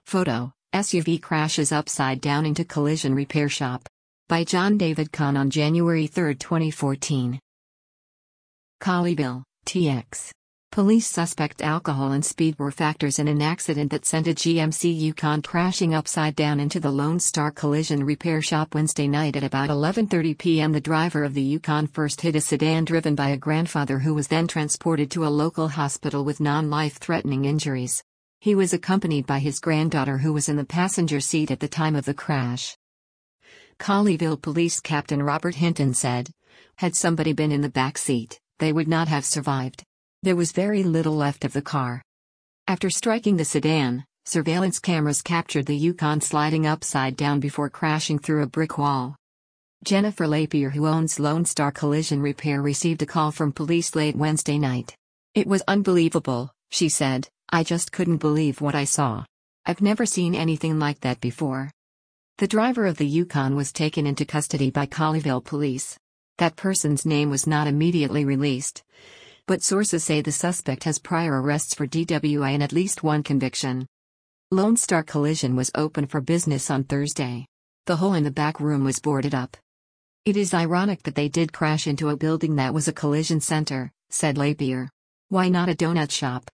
Photo: SUV crashes upside down into collision repair shop. By John David Kahn on January 3, 2014. Colleyville, TX. Police suspect alcohol and speed were factors in an accident that sent a GMC Yukon crashing upside down into the Lone Star Collision Repair Shop Wednesday night at about 11:30 p.m. The driver of the Yukon first hit a sedan driven by a grandfather who was then transported to a local hospital with non-life-threatening injuries. He was accompanied by his granddaughter who was in the passenger seat at the time of the crash. Colleyville Police Captain Robert Hinton said, "Had somebody been in the back seat, they would not have survived. There was very little left of the car." After striking the sedan, surveillance cameras captured the Yukon sliding upside down before crashing through a brick wall. Jennifer Lapierre, who owns Lone Star Collision Repair, received a call from police late Wednesday night. "It was unbelievable," she said. "I just couldn't believe what I saw. I've never seen anything like that before." The driver of the Yukon was taken into custody by Colleyville police. That person's name was not immediately released, but sources say the suspect has prior arrests for DWI and at least one conviction. Lone Star Collision was open for business on Thursday. The hole in the back room was boarded up. "It is ironic that they did crash into a building that was a collision center," said Lapierre. "Why not a donut shop?